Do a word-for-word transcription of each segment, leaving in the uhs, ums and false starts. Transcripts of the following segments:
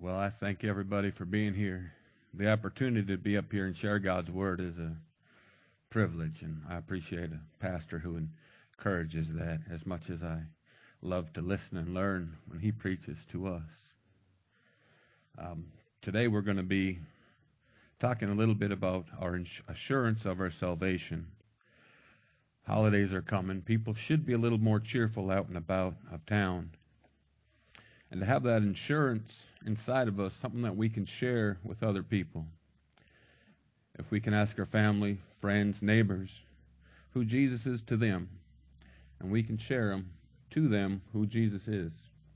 Well, I thank everybody for being here. The opportunity to be up here and share God's Word is a privilege, and I appreciate a pastor who encourages that as much as I love to listen and learn when he preaches to us. Um, today we're going to be talking a little bit about our assurance of our salvation. Holidays are coming. People should be a little more cheerful out and about of town. And to have that insurance inside of us, something that we can share with other people. If we can ask our family, friends, neighbors who Jesus is to them, and we can share them to them who Jesus is.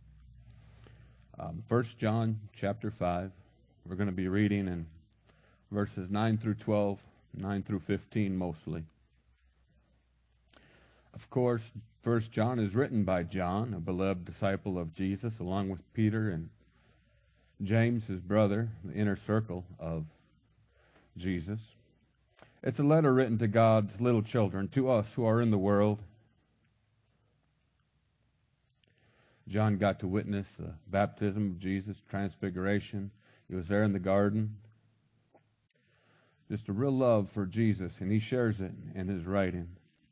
Um, First John chapter five, we're going to be reading in verses nine through twelve, nine through fifteen mostly. Of course, First John is written by John, a beloved disciple of Jesus, along with Peter and James, his brother, the inner circle of Jesus. It's a letter written to God's little children, to us who are in the world. John got to witness the baptism of Jesus, transfiguration. He was there in the garden. Just a real love for Jesus, and he shares it in his writing.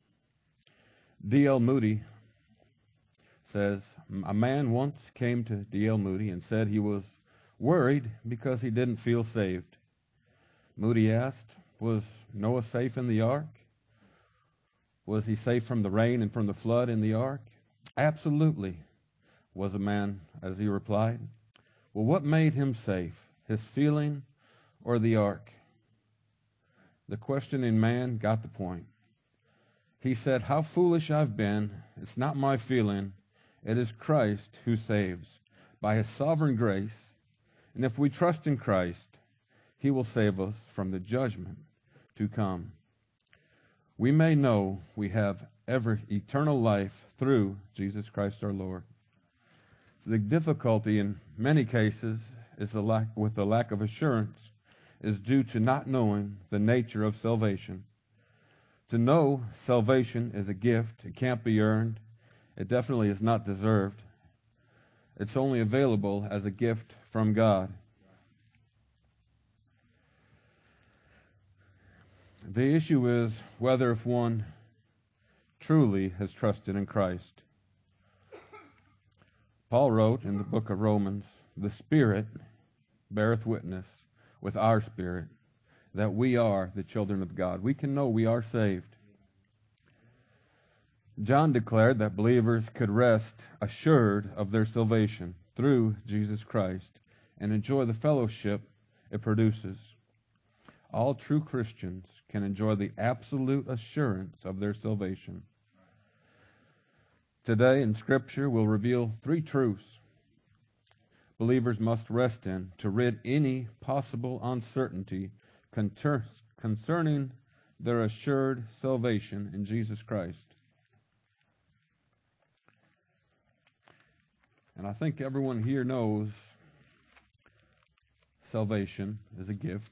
D L Moody says, a man once came to D L Moody and said he was worried because he didn't feel saved. Moody asked, was Noah safe in the ark? Was he safe from the rain and from the flood in the ark? Absolutely, was a man, as he replied. Well, what made him safe, his feeling or the ark? The questioning man got the point. He said, how foolish I've been. It's not my feeling. It is Christ who saves by his sovereign grace. And if we trust in Christ, he will save us from the judgment to come. We may know we have ever eternal life through Jesus Christ our Lord. The difficulty in many cases is the lack, with the lack of assurance is due to not knowing the nature of salvation. To know salvation is a gift. It can't be earned. It definitely is not deserved. It's only available as a gift from God. The issue is whether if one truly has trusted in Christ. Paul wrote in the book of Romans, the Spirit beareth witness with our spirit that we are the children of God. We can know we are saved. John declared that believers could rest assured of their salvation through Jesus Christ and enjoy the fellowship it produces. All true Christians can enjoy the absolute assurance of their salvation. Today in Scripture we'll reveal three truths believers must rest in to rid any possible uncertainty concerning their assured salvation in Jesus Christ. And I think everyone here knows salvation is a gift.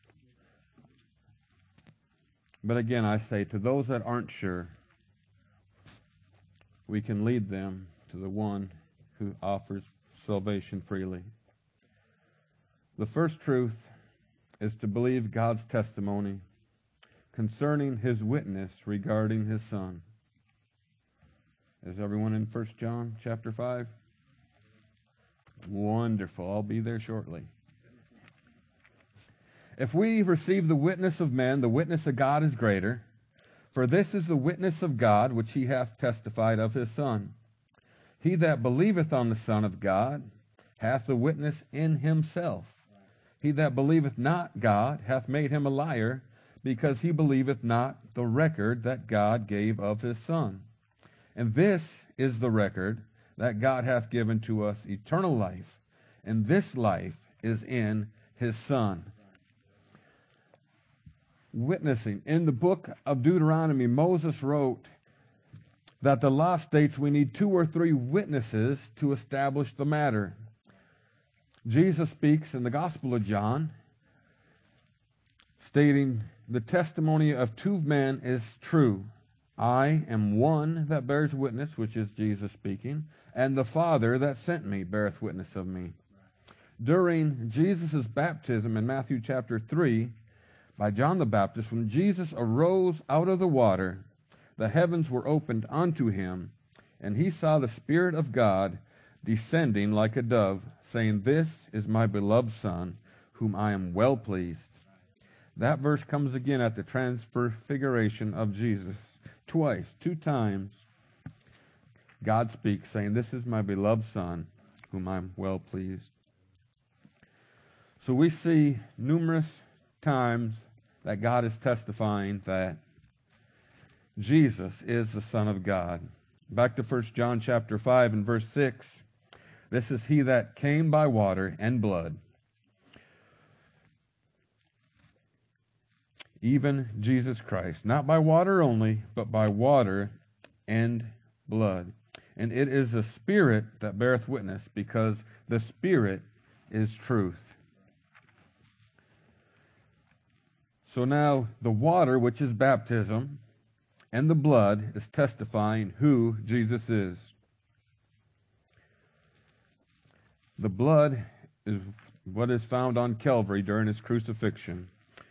But again, I say to those that aren't sure, we can lead them to the one who offers salvation freely. The first truth is to believe God's testimony concerning his witness regarding his Son. Is everyone in First John chapter five? Wonderful. I'll be there shortly. If we receive the witness of men, the witness of God is greater. For this is the witness of God, which he hath testified of his Son. He that believeth on the Son of God hath the witness in himself. He that believeth not God hath made him a liar, because he believeth not the record that God gave of his Son. And this is the record that God hath given to us eternal life, and this life is in his Son. Witnessing. In the book of Deuteronomy, Moses wrote that the law states we need two or three witnesses to establish the matter. Jesus speaks in the Gospel of John, stating, the testimony of two men is true. I am one that bears witness, which is Jesus speaking, and the Father that sent me beareth witness of me. During Jesus' baptism in Matthew chapter three by John the Baptist, when Jesus arose out of the water, the heavens were opened unto him, and he saw the Spirit of God descending like a dove, saying, This is my beloved Son, whom I am well pleased. That verse comes again at the transfiguration of Jesus. Twice, two times, God speaks, saying, This is my beloved Son, whom I am well pleased. So we see numerous times that God is testifying that Jesus is the Son of God. Back to First John chapter five and verse six. This is he that came by water and blood, even Jesus Christ, not by water only, but by water and blood. And it is the Spirit that beareth witness, because the Spirit is truth. So now the water, which is baptism, and the blood is testifying who Jesus is. The blood is what is found on Calvary during his crucifixion.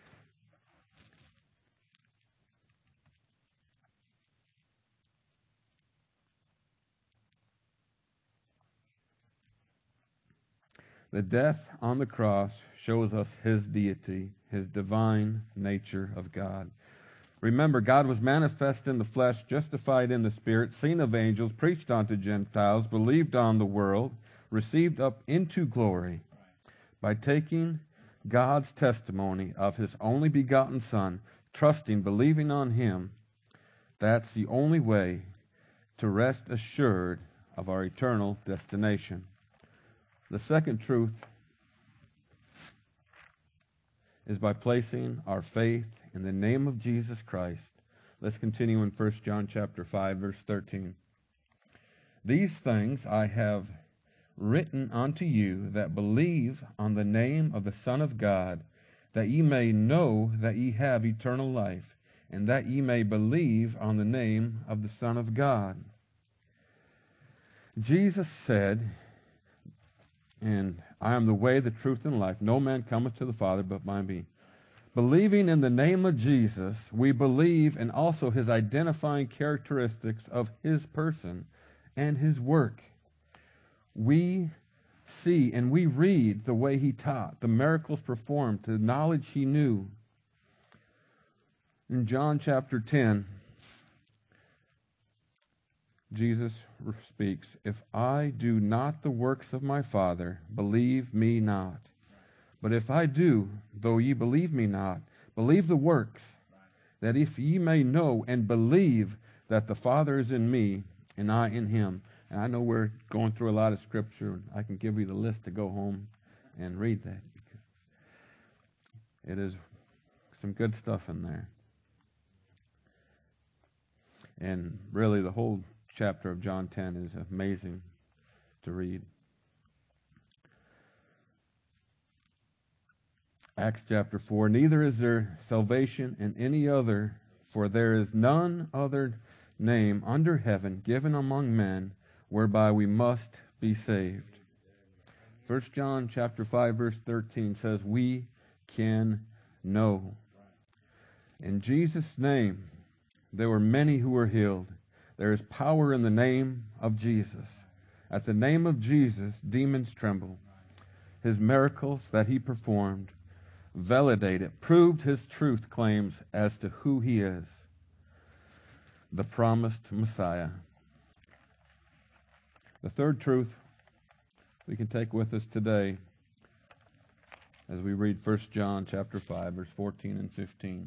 The death on the cross shows us his deity, his divine nature of God. Remember, God was manifest in the flesh, justified in the Spirit, seen of angels, preached unto Gentiles, believed on the world, received up into glory by taking God's testimony of his only begotten Son, trusting, believing on him. That's the only way to rest assured of our eternal destination. The second truth is by placing our faith in the name of Jesus Christ. Let's continue in First John chapter five, verse thirteen. These things I have written unto you that believe on the name of the Son of God, that ye may know that ye have eternal life, and that ye may believe on the name of the Son of God. Jesus said, and I am the way, the truth, and life. No man cometh to the Father but by me. Believing in the name of Jesus, we believe in also his identifying characteristics of his person and his work. We see and we read the way he taught, the miracles performed, the knowledge he knew. In John chapter ten, Jesus speaks, If I do not the works of my Father, believe me not. But if I do, though ye believe me not, believe the works, that if ye may know and believe that the Father is in me, and I in him. And I know we're going through a lot of scripture. I can give you the list to go home and read that, because it is some good stuff in there. And really the whole chapter of John ten is amazing to read. Acts chapter four, Neither is there salvation in any other, for there is none other name under heaven given among men whereby we must be saved. First John chapter five, verse thirteen says, we can know. In Jesus' name, there were many who were healed. There is power in the name of Jesus. At the name of Jesus, demons tremble. His miracles that he performed validated, proved his truth claims as to who he is, the promised Messiah. The third truth we can take with us today as we read First John chapter five, verse fourteen and fifteen.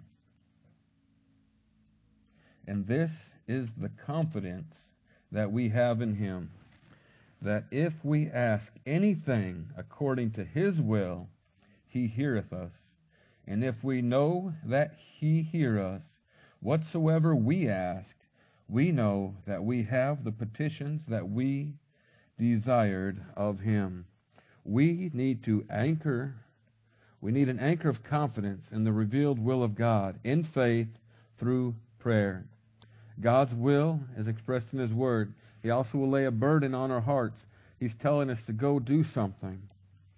And this is the confidence that we have in him, that if we ask anything according to his will, he heareth us. And if we know that he hear us, whatsoever we ask, we know that we have the petitions that we desired of him. We need to anchor, we need an anchor of confidence in the revealed will of God, in faith, through prayer. God's will is expressed in his word. He also will lay a burden on our hearts. He's telling us to go do something.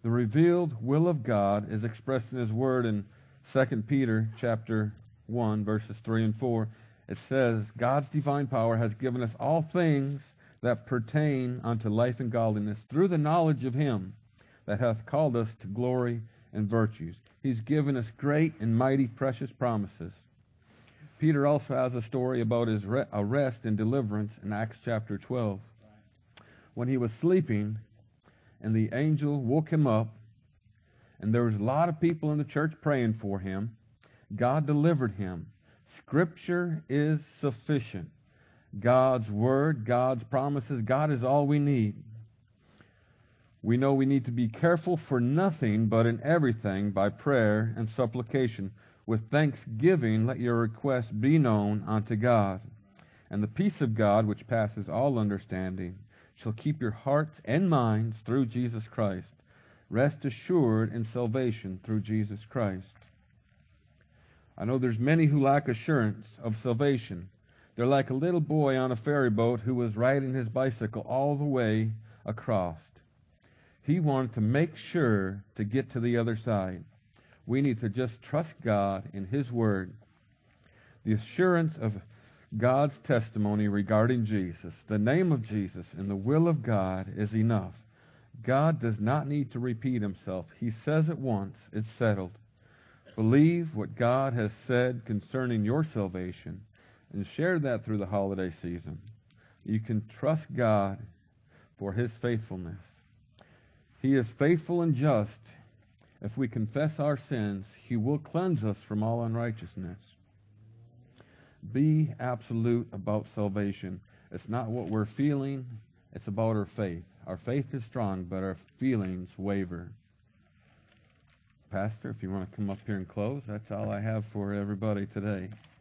The revealed will of God is expressed in His Word in Second Peter chapter one, verses three and four. It says, God's divine power has given us all things that pertain unto life and godliness through the knowledge of Him that hath called us to glory and virtues. He's given us great and mighty precious promises. Peter also has a story about his arrest and deliverance in Acts chapter twelve. When he was sleeping, and the angel woke him up, and there was a lot of people in the church praying for him, God delivered him. Scripture is sufficient. God's word, God's promises, God is all we need. We know we need to be careful for nothing, but in everything by prayer and supplication. With thanksgiving, let your requests be known unto God. And the peace of God, which passes all understanding, shall keep your hearts and minds through Jesus Christ. Rest assured in salvation through Jesus Christ. I know there's many who lack assurance of salvation. They're like a little boy on a ferry boat who was riding his bicycle all the way across. He wanted to make sure to get to the other side. We need to just trust God in His Word. The assurance of God's testimony regarding Jesus, the name of Jesus, and the will of God is enough. God does not need to repeat Himself. He says it once, it's settled. Believe what God has said concerning your salvation and share that through the holiday season. You can trust God for His faithfulness. He is faithful and just. If we confess our sins, He will cleanse us from all unrighteousness. Be absolute about salvation. It's not what we're feeling, it's about our faith. Our faith is strong, but our feelings waver. Pastor, if you want to come up here and close, that's all I have for everybody today.